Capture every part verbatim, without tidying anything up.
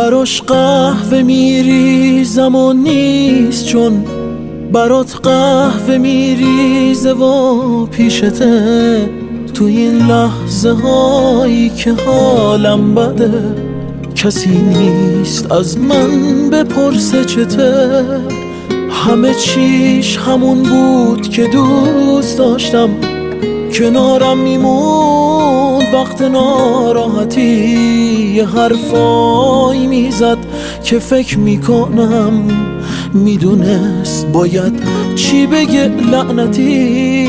براش قهوه میریزم و نیست، چون برات قهوه میریزه و پیشته. تو این لحظه هایی که حالم بده کسی نیست از من بپرسه چته. همه چیش همون بود که دوست داشتم، کنارم میموند وقت ناراحتی. یه حرفایی میزد که فکر میکنم میدونست باید چی بگه لعنتی.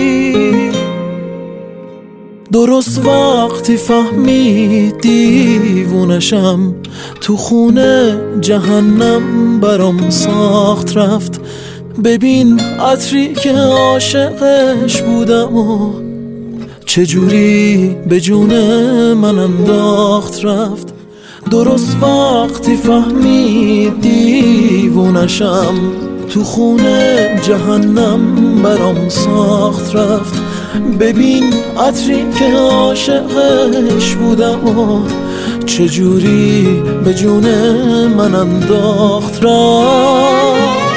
درست وقتی فهمید دیوونشم، تو خونه جهنم برام ساخت رفت. ببین عطری که عاشقش بودم و چجوری به جون من انداخت رفت. درست وقتی فهمید دیوونشم، تو خونه جهنم برام ساخت رفت. ببین عطری که عاشقش بودم و چجوری به جون من انداخت رفت.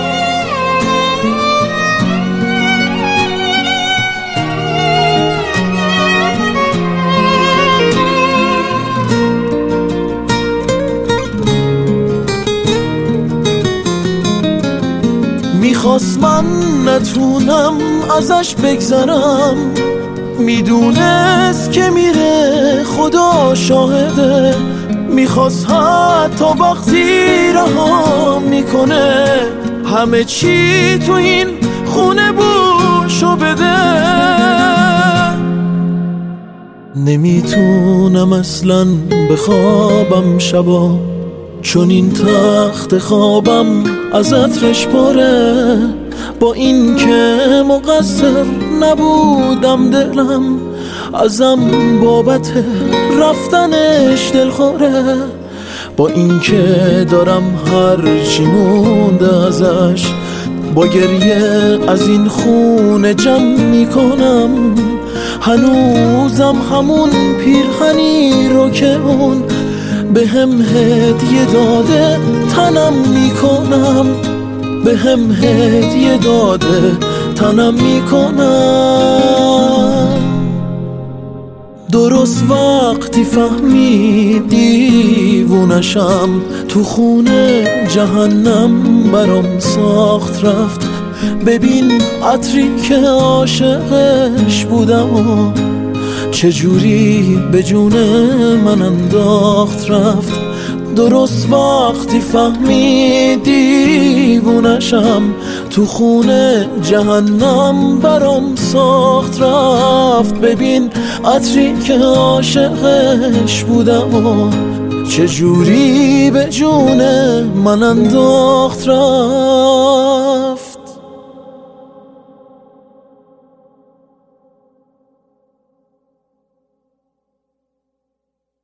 میخواست من نتونم ازش بگذرم، میدونست که میره خدا شاهده. میخواست حتی وقتی رها میکنه همه چی تو این خونه بوشو بده. نمیتونم اصلا بخوابم شبا، چون این تخت خوابم از عطرش پره. با این که مقصر نبودم دلم ازم بابت رفتنش دلخوره. با این که دارم هر چی مونده ازش با گریه از این خونه جمع میکنم. هنوزم همون پیرهنی رو که اون به هم هدیه داده تنم میکنم، به هم هدیه داده تنم میکنم. درست وقتی فهمید دیوونشم، تو خونه جهنم برام ساخت رفت. ببین عطری که عاشقش بودم و چجوری به جون من انداخت رفت. درست وقتی فهمید دیوونشم، تو خونه جهنم برام ساخت رفت. ببین عطری که عاشقش بودم و چجوری به جون من انداخت رفت.